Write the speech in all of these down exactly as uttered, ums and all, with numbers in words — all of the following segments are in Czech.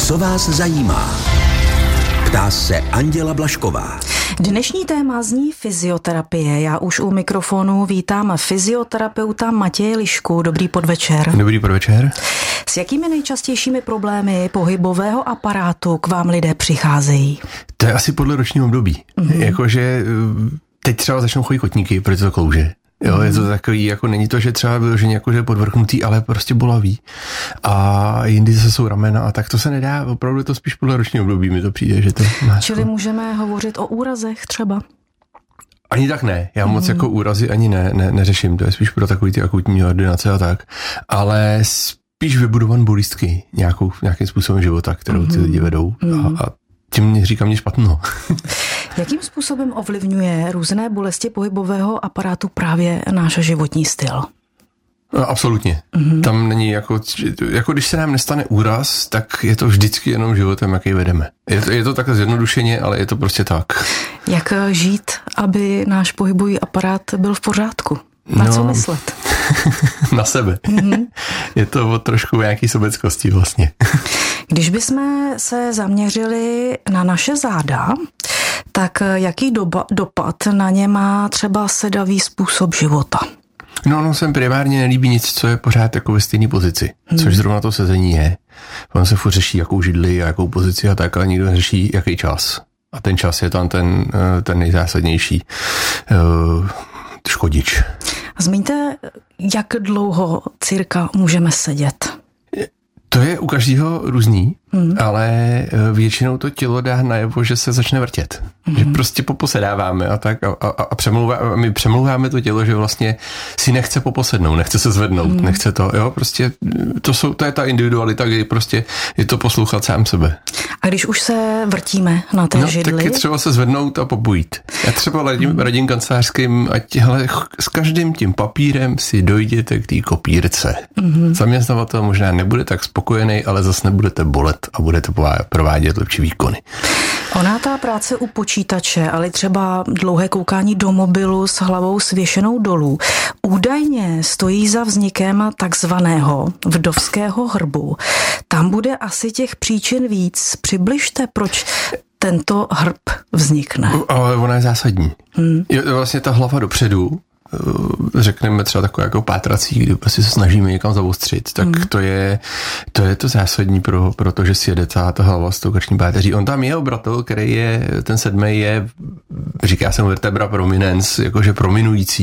Co vás zajímá? Ptá se Anděla Blažková. Dnešní téma zní fyzioterapie. Já už u mikrofonu vítám fyzioterapeuta Matěje Lišku. Dobrý podvečer. Dobrý podvečer. S jakými nejčastějšími problémy pohybového aparátu k vám lidé přicházejí? To je asi podle ročního období. Mm-hmm. Jakože teď třeba začnou chodit kotníky, protože to klouže. Jo, mm. je to takový, jako není to, že třeba vyloženě jako, že podvrknutý, ale prostě bolavý. A jindy zase jsou ramena a tak to se nedá, opravdu to spíš podle ročního období mi to přijde, že to má. Čili můžeme hovořit o úrazech třeba? Ani tak ne, já moc mm. jako úrazy ani ne, ne, neřeším, to je spíš pro takový ty akutní ordinace a tak, ale spíš vybudovan bolístky nějakou, nějakým způsobem života, kterou ty lidi vedou mm. a, a tím říkám mě špatno. Jakým způsobem ovlivňuje různé bolesti pohybového aparátu právě náš životní styl? No, absolutně. Mm-hmm. Tam není jako, jako když se nám nestane úraz, tak je to vždycky jenom životem, jaký vedeme. Je to, je to takhle zjednodušeně, ale je to prostě tak. Jak žít, aby náš pohybový aparát byl v pořádku? Na no, co myslet? Na sebe. Mm-hmm. Je to o trošku nějaký sobeckosti vlastně. Když bychom se zaměřili na naše záda, tak jaký doba, dopad na ně má třeba sedavý způsob života? No, no, sem primárně nelíbí nic, co je pořád jako ve stejné pozici, hmm. což zrovna to sezení je. On se furt řeší, jakou židli a jakou pozici a tak, ale nikdo neřeší, jaký čas. A ten čas je tam ten, ten nejzásadnější uh, škodič. Zmiňte, jak dlouho cirka můžeme sedět? To je u každého různý, hmm. ale většinou to tělo dá najevo, že se začne vrtět. Hmm. Že prostě poposedáváme a tak a, a, a přemlouvá, my přemlouváme to tělo, že vlastně si nechce poposednout, nechce se zvednout, hmm. nechce to, jo, prostě to, jsou, to je ta individualita, kdy prostě je to poslouchat sám sebe. A když už se vrtíme na té no, židli? Tak je třeba se zvednout a pobojít. Já třeba radím, hmm. radím kancelářským, ať hele, s každým tím papírem si dojděte k té kopírce. Hmm. Zaměstnavatel možná nebude tak spokojený, ale zase nebudete bolet a budete provádět lepší výkony. Ona ta práce u počítače, ale třeba dlouhé koukání do mobilu s hlavou svěšenou dolů, údajně stojí za vznikem takzvaného vdovského hrbu. Tam bude asi těch příčin víc. Přibližte, proč tento hrb vznikne. Ale ona je zásadní. Hmm. Je vlastně ta hlava dopředu, řekneme třeba takové jako pátrací, kdy prostě se snažíme někam zaostřit, tak hmm. to je to je to zásadní pro, pro to, že si jede ta, ta hlava s tou krční páteří. On tam je obratel, který je, ten sedmý je, říká se mu vertebra prominens, jakože prominující.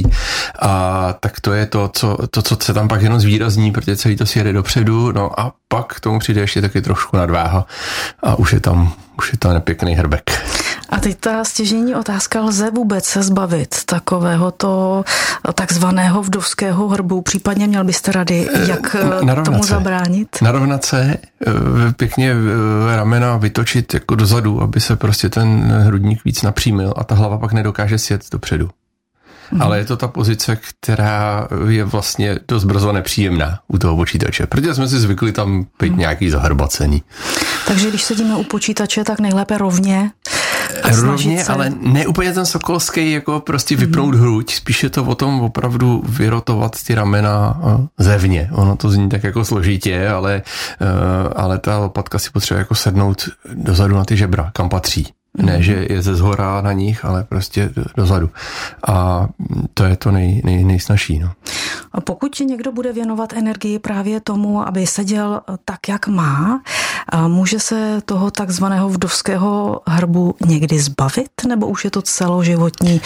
A tak to je to, co, to, co se tam pak jenom zvýrazní, protože celý to si jede dopředu, no a pak k tomu přijde ještě taky trošku nadváha a už je tam, už je tam nepěkný hrbek. A teď ta stěžejní otázka, lze vůbec se zbavit takovéhoto takzvaného vdovského hrbu? Případně měl byste rady, jak tomu zabránit? Narovnat se, pěkně ramena vytočit jako dozadu, aby se prostě ten hrudník víc napřímil a ta hlava pak nedokáže sjet dopředu. Hmm. Ale je to ta pozice, která je vlastně dost brzo nepříjemná u toho počítače, protože jsme si zvykli tam být hmm. nějaký zahrbacení. Takže když sedíme u počítače, tak nejlépe rovně. Rovně, se... ale ne úplně ten sokolský, jako prostě vypnout mm. hruď, spíš je to o tom opravdu vyrotovat ty ramena zevně. Ono to zní tak jako složitě, ale, ale ta lopatka si potřebuje jako sednout dozadu na ty žebra, kam patří. Ne, že je ze zhora na nich, ale prostě dozadu. A to je to nej, nej, nejsnažší. No. A pokud někdo bude věnovat energii právě tomu, aby seděl tak, jak má, může se toho takzvaného vdovského hrbu někdy zbavit? Nebo už je to celoživotní?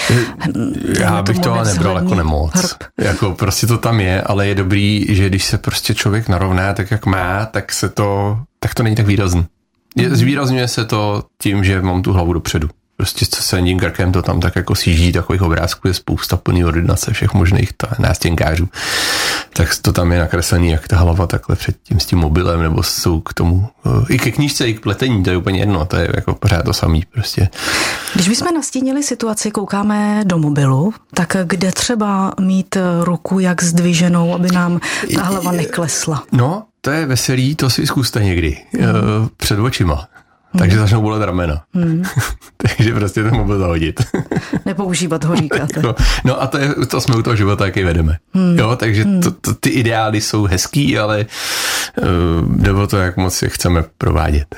Já bych to ale nebral jako nemoc. Hrb. Jako prostě to tam je, ale je dobrý, že když se prostě člověk narovná tak, jak má, tak se to, tak to není tak výrazný. Je, zvýrazňuje se to tím, že mám tu hlavu dopředu. Prostě s sedním krkem to tam tak jako sjíždí, takových obrázků je spousta, plný ordinace všech možných nástěnkářů. Tak to tam je nakreslený, jak ta hlava takhle před tím s tím mobilem, nebo jsou k tomu, i ke knížce, i k pletení, to je úplně jedno, to je jako pořád to samý prostě. Když bychom nastínili situaci, koukáme do mobilu, tak kde třeba mít ruku jak zdviženou, aby nám ta hlava neklesla? No, to je veselý, to si zkuste někdy, hmm. před očima. Takže hmm. začnou bolet ramena. Hmm. Takže prostě ten mobil zahodit. Nepoužívat ho, říkáte. No, no a to, je, to jsme u toho života, jaký vedeme. Hmm. Jo, takže hmm. to, to, ty ideály jsou hezký, ale uh, jde o to, jak moc je chceme provádět.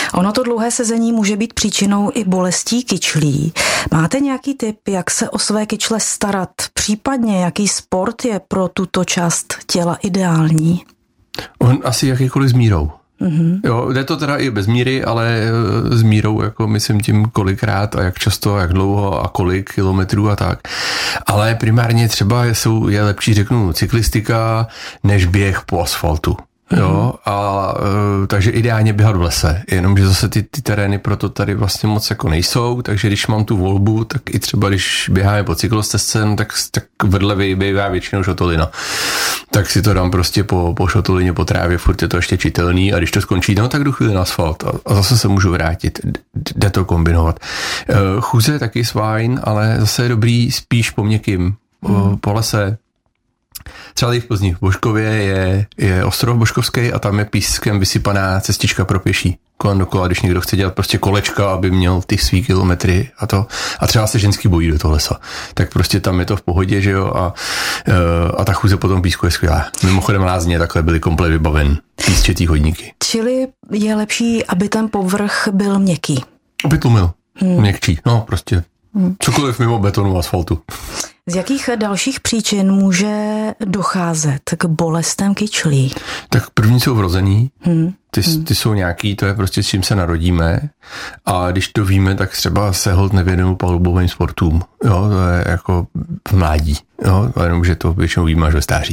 Ono to dlouhé sezení může být příčinou i bolestí kyčlí. Máte nějaký tip, jak se o své kyčle starat? Případně jaký sport je pro tuto část těla ideální? On asi jakýkoliv s mírou. Mm-hmm. Jo, jde to teda i bez míry, ale s mírou, jako myslím tím kolikrát a jak často, jak dlouho a kolik kilometrů a tak. Ale primárně třeba jsou, je lepší, řeknu, cyklistika než běh po asfaltu. Jo, a e, takže ideálně běhat v lese, jenomže zase ty, ty terény proto tady vlastně moc jako nejsou, takže když mám tu volbu, tak i třeba když běháme po cyklostezce, no, tak, tak vedle bývá většinou šotolina. Tak si to dám prostě po, po šotolině, po trávě, furt je to ještě čitelný a když to skončí, no tak jdu chvíli na asfalt a, a zase se můžu vrátit, jde to kombinovat. E, chůze je taky fajn, ale zase je dobrý spíš po měkkým, hmm. po lese. Třeba v Plzni v Božkově je, je ostrov Božkovský a tam je pískem vysypaná cestička pro pěší. Kolem dokola, když někdo chce dělat prostě kolečka, aby měl ty svý kilometry a to. A třeba se ženský bojí do toho lesa. Tak prostě tam je to v pohodě, že jo, a, a ta chůze po tom písku je skvělá. Mimochodem lázně takhle byly komplet vybaven. Písčetý chodníky. Čili je lepší, aby ten povrch byl měkký. Aby tlumil. Hmm. Měkčí. No prostě hmm. cokoliv mimo betonu, asfaltu. Z jakých dalších příčin může docházet k bolestem kyčlí? Tak první jsou vrozený, hmm. ty, ty jsou nějaký, to je prostě s čím se narodíme a když to víme, tak třeba se holt nevěnují palubovým sportům, jo, to je jako v mládí, jo, jenom, že to většinou víme až ve stáří.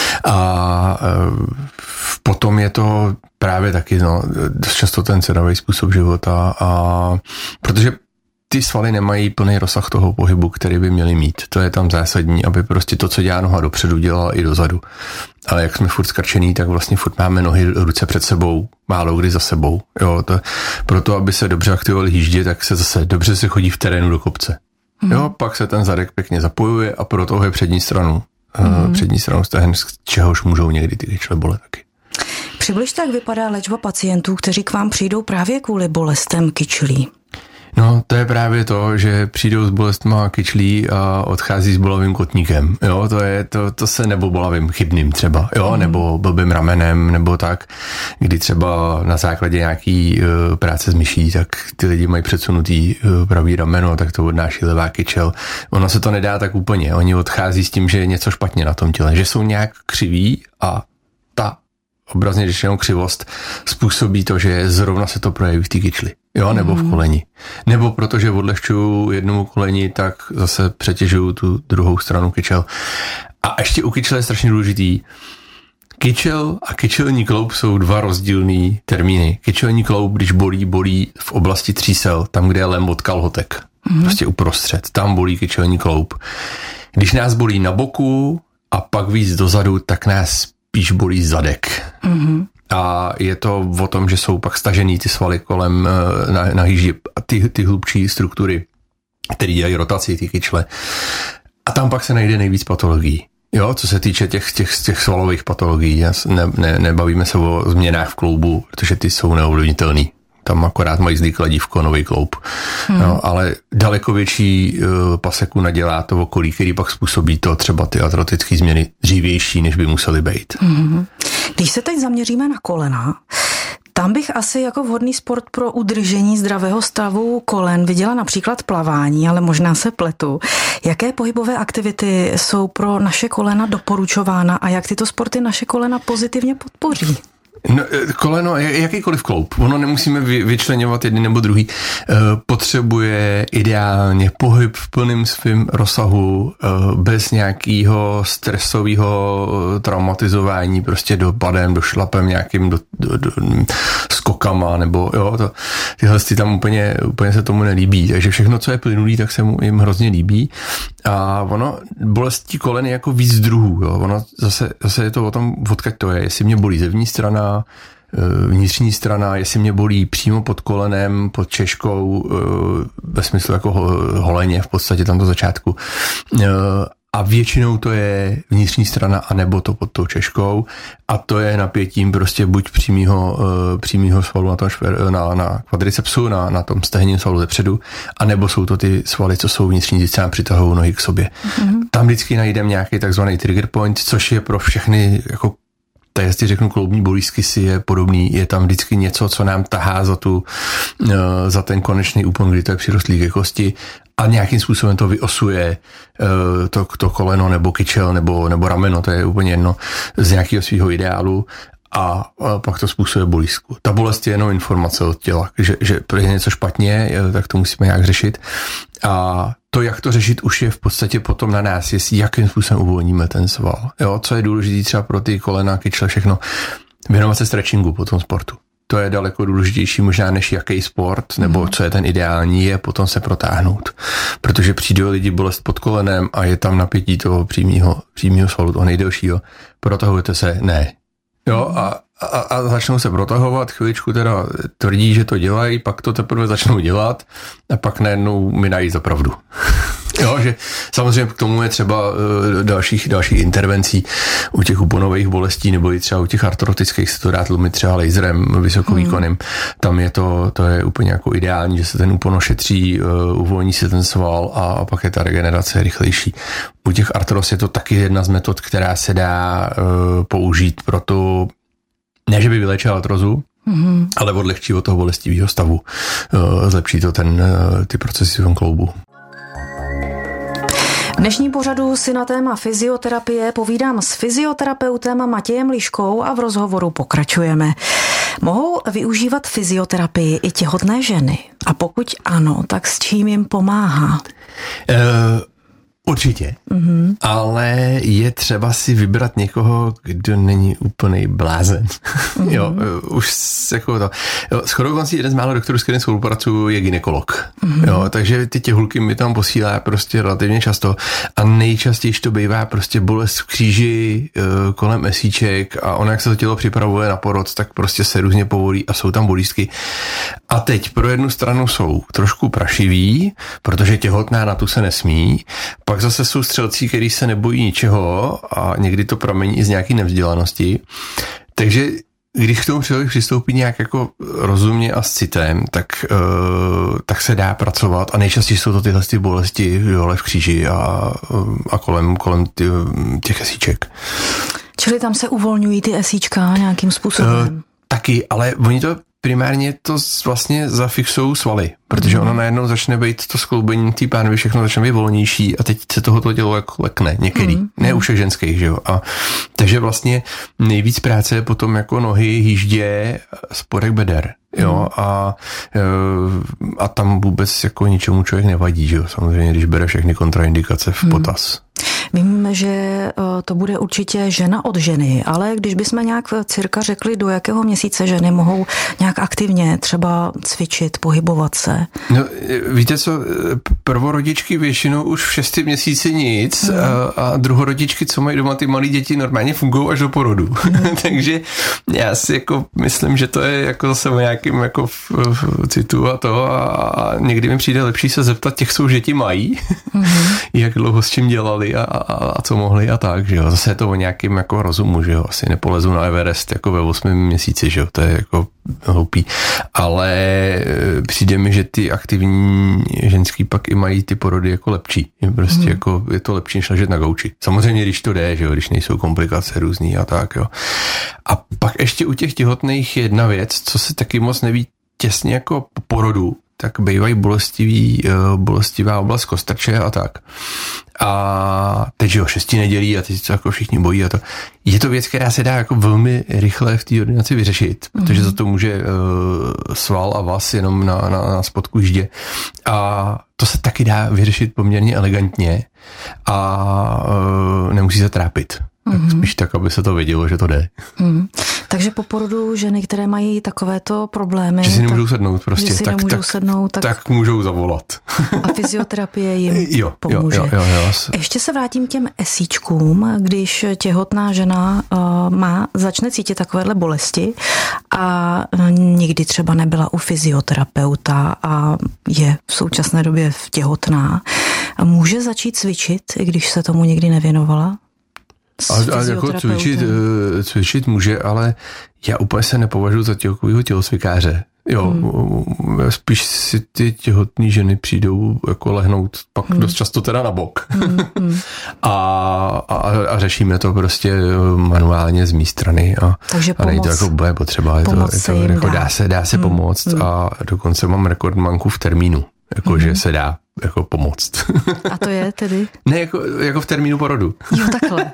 A e, potom je to právě taky, no, dost často ten sedavý způsob života a protože ty svaly nemají plný rozsah toho pohybu, který by měly mít. To je tam zásadní, aby prostě to, co dělá noha dopředu, dělala i dozadu. Ale jak jsme furt skrčený, tak vlastně furt máme nohy, ruce před sebou, málo kdy za sebou. Jo, to, proto, aby se dobře aktivovali jíždě, tak se zase dobře se chodí v terénu do kopce. Mm. Jo, pak se ten zadek pěkně zapojuje a proto je přední stranu. Mm. Přední stranu stehen, z čehož můžou někdy ty kyčle bolet taky. Přibližte, jak vypadá léčba pacientů, kteří k vám přijdou právě kvůli bolestem kyčlí. No, to je právě to, že přijdou s bolestma kyčlí a odchází s bolavým kotníkem. Jo, to je, to, to se nebo bolavým chybným třeba, jo, mm. nebo blbým ramenem, nebo tak, kdy třeba na základě nějaký uh, práce s myší, tak ty lidi mají předsunutý uh, pravý rameno, tak to odnáší levá kyčel. Ono se to nedá tak úplně. Oni odchází s tím, že je něco špatně na tom těle, že jsou nějak křiví a ta obrazně řečenou křivost způsobí to, že zrovna se to projeví v té kyčli. Jo, nebo v koleni. Nebo protože odlehčuju jednomu koleni, tak zase přetěžuju tu druhou stranu kyčel. A ještě u kyčele je strašně důležitý. Kyčel a kyčelní kloub jsou dva rozdílný termíny. Kyčelní kloub, když bolí, bolí v oblasti třísel, tam, kde je lem od kalhotek. Mm. Prostě uprostřed. Tam bolí kyčelní kloub. Když nás bolí na boku a pak víc dozadu, tak nás spíš bolí zadek. Mm. A je to o tom, že jsou pak stažený ty svaly kolem na, na hýži a ty, ty hlubší struktury, které dělají rotaci ty kyčle. A tam pak se najde nejvíc patologií. Jo, co se týče těch, těch, těch svalových patologií. Ne, ne, nebavíme se o změnách v kloubu, protože ty jsou neovlivnitelný. Tam akorát mají zlý kladívko, nový kloub. Hmm. No, ale daleko větší uh, paseku nadělá to okolí, který pak způsobí to třeba ty artrotické změny dřívější, než by musely být. Hmm. Když se teď zaměříme na kolena, tam bych asi jako vhodný sport pro udržení zdravého stavu kolen viděla například plavání, ale možná se pletu. Jaké pohybové aktivity jsou pro naše kolena doporučována a jak tyto sporty naše kolena pozitivně podpoří? No, koleno, jakýkoliv kloub, ono nemusíme vyčleňovat jedný nebo druhý, potřebuje ideálně pohyb v plném svém rozsahu, bez nějakého stresového traumatizování, prostě dopadem, došlapem nějakým do, do, do, skokama, nebo jo, to, tyhle ty tam úplně, úplně se tomu nelíbí, takže všechno, co je plynulý, tak se mu jim hrozně líbí a ono, bolestí kolen je jako víc druhů, jo, ono zase, zase je to o tom, odkud to je, jestli mě bolí zevní strana, vnitřní strana, jestli mě bolí přímo pod kolenem, pod češkou, ve smyslu jako holeně v podstatě tam do začátku. A většinou to je vnitřní strana, anebo to pod tou češkou. A to je napětím prostě buď přímýho, přímýho svalu na, tom šver, na, na kvadricepsu, na, na tom stehním svalu zepředu, anebo jsou to ty svaly, co jsou vnitřní, co nám přitahují nohy k sobě. Mm-hmm. Tam vždycky najdeme nějaký takzvaný trigger point, což je pro všechny jako tak jestli řeknu kloubní bolístky si je podobný, je tam vždycky něco, co nám tahá za, tu, za ten konečný úpon, kdy to je přirostlý ke kosti a nějakým způsobem to vyosuje to, to koleno nebo kyčel nebo, nebo rameno, to je úplně jedno, z nějakého svého ideálu. A pak to způsobuje bolístku. Ta bolest je jenom informace od těla, že, že je něco špatně, tak to musíme nějak řešit. A to, jak to řešit, už je v podstatě potom na nás, jestli jakým způsobem uvolníme ten sval. Jo, co je důležité třeba pro ty kolena, kyčle, všechno. Věnovat se stretchingu po tom sportu. To je daleko důležitější možná než jaký sport, nebo co je ten ideální, je potom se protáhnout. Protože přijde lidi bolest pod kolenem a je tam napětí toho přímého, přímého svalu, toho nejdelšího. Protahujete se, ne. Jo, a, a, a začnou se protahovat, chviličku teda tvrdí, že to dělají, pak to teprve začnou dělat a pak najednou mi najít za pravdu. Jo, že samozřejmě k tomu je třeba uh, dalších, dalších intervencí u těch úponových bolestí nebo i třeba u těch artrotických se to dá tlumit třeba laserem vysokovýkonným. Hmm. Tam je to, to je úplně jako ideální, že se ten úpon ošetří, uh, uvolní se ten sval a, a pak je ta regenerace rychlejší. U těch artros je to taky jedna z metod, která se dá uh, použít pro to, ne že by vylečila artrozu, mm-hmm. ale odlehčí od toho bolestivého stavu. Uh, zlepší to ten, uh, ty procesy v tom kloubu. V dnešní pořadu si na téma fyzioterapie povídám s fyzioterapeutem Matějem Liškou a v rozhovoru pokračujeme. Mohou využívat fyzioterapii i těhotné ženy? A pokud ano, tak s čím jim pomáhá? Uh... Určitě, mm-hmm. ale je třeba si vybrat někoho, kdo není úplnej blázen. Mm-hmm. Jo, už jako to. Shodou koncí jeden z málo doktorů, s kterým spolupracuju, je gynekolog. Mm-hmm. Jo, takže ty těhulky mi tam posílá prostě relativně často a nejčastěji to bývá prostě bolest v kříži kolem esíček a ona, jak se to tělo připravuje na porod, tak prostě se různě povolí a jsou tam bolístky. A teď pro jednu stranu jsou trošku prašivý, protože těhotná na tu se nesmí. Pak zase jsou střelci, kteří se nebojí ničeho a někdy to pramení i z nějaké nevzdělanosti. Takže když k tomu člověk přistoupí nějak jako rozumně a s citem, tak, uh, tak se dá pracovat a nejčastěji jsou to tyhle ty bolesti dole v kříži a, a kolem, kolem ty, těch esíček. Čili tam se uvolňují ty esíčka nějakým způsobem? Uh, taky, ale oni to primárně to vlastně zafixují svaly, protože ono najednou začne být to skloubení té pánvy, všechno začne být volnější a teď se tohoto tělo jako lekne některý, mm. ne u všech ženských, že jo. A takže vlastně nejvíc práce je potom jako nohy, hýždě, spodek beder, jo, a, a tam vůbec jako ničemu člověk nevadí, že jo, samozřejmě, když bere všechny kontraindikace v potaz. Vím, že to bude určitě žena od ženy, ale když bychom nějak cirka řekli, do jakého měsíce ženy mohou nějak aktivně třeba cvičit, pohybovat se? No, víte co, prvorodičky většinou už v šesti měsíci nic hmm. a, a druhorodičky, co mají doma ty malé děti, normálně fungují až do porodu. Hmm. Takže já si jako myslím, že to je jako zase o nějakým jako v, v citu a to a, a někdy mi přijde lepší se zeptat těch, co už děti mají, hmm. jak dlouho s čím dělali a, a, a co mohli a tak, že jo. Zase je to o nějakým jako rozumu, že jo. Asi nepolezu na Everest jako ve osmém měsíci, že jo. To je jako hloupý. Ale přijde mi, že ty aktivní ženský pak i mají ty porody jako lepší. Je prostě mm. jako je to lepší, než ležet na gauči. Samozřejmě, když to jde, že jo, když nejsou komplikace různý a tak, jo. A pak ještě u těch těhotných je jedna věc, co se taky moc neví těsně jako po porodu, tak bývají bolestivý, bolestivá oblast kostrče a tak. A teď, že jo, šesti nedělí a teď se jako všichni bojí a to. Je to věc, která se dá jako velmi rychle v té ordinaci vyřešit, mm. protože za to může uh, sval a vaz jenom na, na, na spodku ždě. A to se taky dá vyřešit poměrně elegantně a uh, nemusí se trápit. Tak mm-hmm. spíš tak, aby se to vědělo, že to jde. Mm. Takže po porodu ženy, které mají takovéto problémy, že si nemůžou sednout prostě, že si tak, nemůžou tak, sednout, tak, tak můžou zavolat. A fyzioterapie jim jo, pomůže. Jo, jo, jo, jo. Ještě se vrátím k těm esíčkům, když těhotná žena uh, má, začne cítit takovéhle bolesti a uh, nikdy třeba nebyla u fyzioterapeuta a je v současné době těhotná. Může začít cvičit, i když se tomu nikdy nevěnovala? A, a jako cvičit, cvičit může, ale já úplně se nepovažuji za tělkovýho tělocvikáře. Jo, hmm. spíš si ty těhotné ženy přijdou jako lehnout pak hmm. dost často teda na bok. Hmm. a, a, a řešíme to prostě manuálně z mý strany a, a není to jako bude potřeba. Je to, je to, jako dá se, dá se hmm. pomoct hmm. a dokonce mám rekordmanku v termínu, jakože hmm. se dá jako pomoct. A to je tedy? Ne, jako, jako v termínu porodu. Jo, takhle.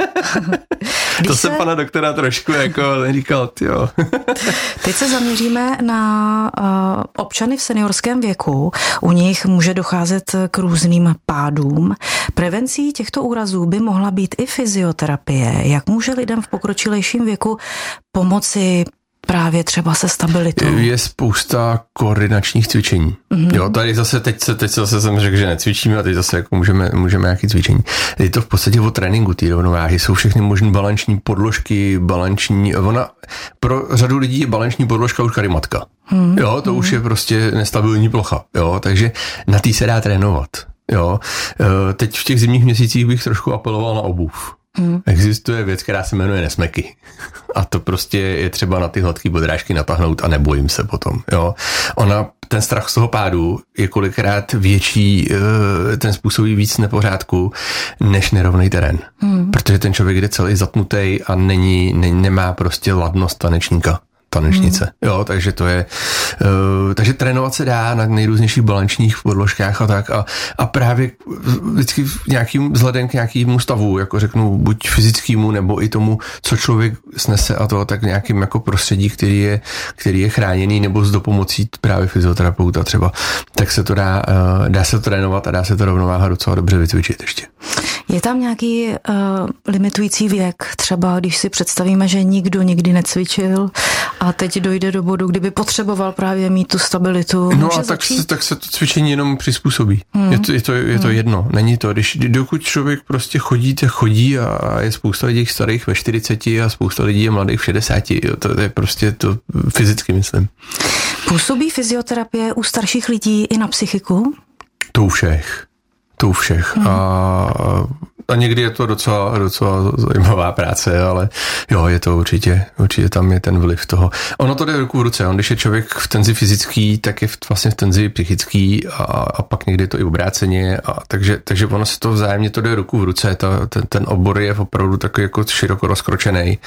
To se... jsem pana doktora trošku jako říkal, jo. Teď se zaměříme na uh, občany v seniorském věku. U nich může docházet k různým pádům. Prevencí těchto úrazů by mohla být i fyzioterapie. Jak může lidem v pokročilejším věku pomoci právě třeba se stabilitou? Je spousta koordinačních cvičení. Mm-hmm. Jo, tady zase, teď se, teď se zase jsem řekl, že necvičíme a teď zase jako můžeme, můžeme nějaký cvičení. Je to v podstatě o tréninku té rovnováhy. Jsou všechny možné balanční podložky, balanční, ona, pro řadu lidí je balanční podložka už karimatka. Mm-hmm. Jo, to mm-hmm. už je prostě nestabilní plocha. Jo, takže na té se dá trénovat. Jo, teď v těch zimních měsících bych trošku apeloval na obuv. Hmm. Existuje věc, která se jmenuje nesmeky. A to prostě je třeba na ty hladké podrážky natáhnout a nebojím se potom. Jo. Ona, ten strach z toho pádu je kolikrát větší, ten způsobí víc nepořádku, než nerovnej terén. Hmm. Protože ten člověk jde celý zatnutý a není, ne, nemá prostě ladnost tanečníka. tanečnice. Hmm. Jo, takže to je, uh, takže trénovat se dá na nejrůznějších balančních podložkách a tak a, a právě vždycky nějakým vzhledem k nějakému stavu, jako řeknu, buď fyzickému nebo i tomu, co člověk snese a to, tak nějakým jako prostředí, který je, který je chráněný nebo s dopomocí právě fyzioterapeuta třeba, tak se to dá, uh, dá se to trénovat a dá se to rovnováha docela dobře vycvičit ještě. Je tam nějaký uh, limitující věk, třeba když si představíme, že nikdo nikdy necvičil a teď dojde do bodu, kdyby potřeboval právě mít tu stabilitu. No a tak se, tak se to cvičení jenom přizpůsobí. Hmm. Je to, je to, je to hmm. jedno, není to. Když, dokud člověk prostě chodí, tak chodí a je spousta lidí starých ve čtyřiceti a spousta lidí je mladých v šedesáti. Jo, to je prostě to fyzicky, myslím. Působí fyzioterapie u starších lidí i na psychiku? To u všech. To u všech. Hmm. A, a někdy je to docela, docela zajímavá práce, ale jo, je to určitě, určitě tam je ten vliv toho. Ono to jde ruku v ruce. On, když je člověk v tenzi fyzický, tak je vlastně v tenzi psychický a, a pak někdy je to i obráceně. A takže, takže ono se to vzájemně to jde ruku v ruce. Ta, ten, ten obor je opravdu takový jako široko rozkročený.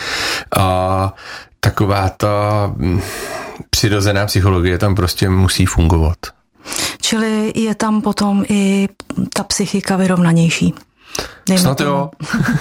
A taková ta přirozená psychologie tam prostě musí fungovat. Čili je tam potom i ta psychika vyrovnanější. Dejme Snad jo.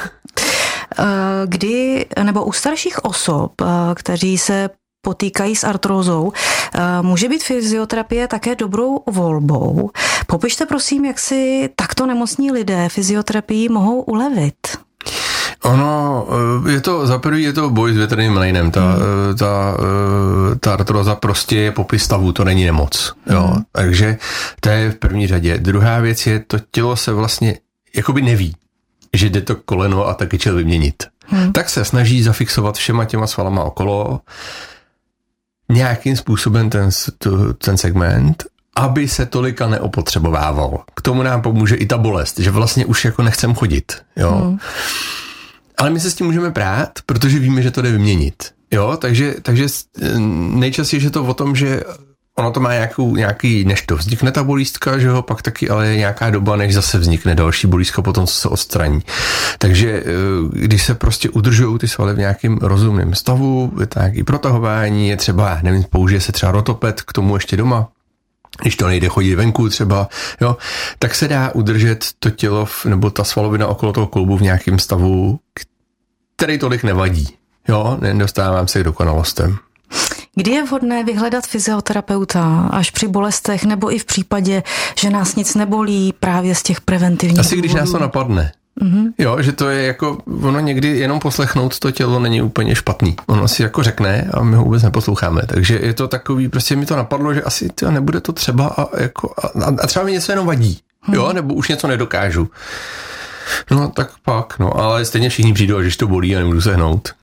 Kdy, nebo u starších osob, kteří se potýkají s artrózou, může být fyzioterapie také dobrou volbou. Popište prosím, jak si takto nemocní lidé fyzioterapii mohou ulevit. Ono, je to, za prvý je to boj s větrným mlejnem. Ta, hmm. ta, ta artroza prostě je popis stavu, to není nemoc. Jo? Hmm. Takže to je v první řadě. Druhá věc je, to tělo se vlastně jakoby neví, že jde to koleno a taky čel vyměnit. Hmm. Tak se snaží zafixovat všema těma svalama okolo nějakým způsobem ten, ten segment, aby se tolika neopotřebovával. K tomu nám pomůže i ta bolest, že vlastně už jako nechcem chodit. Jo? Hmm. Ale my se s tím můžeme prát, protože víme, že to jde vyměnit. Jo, takže, takže nejčastěji je to o tom, že ono to má nějakou, nějaký, než to vznikne ta bolístka, že jo, pak taky ale je nějaká doba, než zase vznikne další bolístka potom, co se odstraní. Takže když se prostě udržují ty svaly v nějakém rozumném stavu, je to nějaké protahování, je třeba, nevím, použije se třeba rotoped k tomu ještě doma, když to nejde chodit venku třeba, jo, tak se dá udržet to tělo nebo ta svalovina okolo toho kloubu v nějakém stavu, který tolik nevadí. Jo, nedostávám se k dokonalostem. Kdy je vhodné vyhledat fyzioterapeuta? Až při bolestech nebo i v případě, že nás nic nebolí právě z těch preventivních Asi důvodů? Když nás to napadne. Mm-hmm. Jo, že to je jako, ono někdy jenom poslechnout to tělo není úplně špatný. Ono si jako řekne a my ho vůbec neposloucháme. Takže je to takový, prostě mi to napadlo, že asi to nebude to třeba a, jako, a, a třeba mi něco jenom vadí. Mm. Jo, nebo už něco nedokážu. No tak pak, no, ale stejně všichni přijdou, že to bolí a nemůžu se hnout.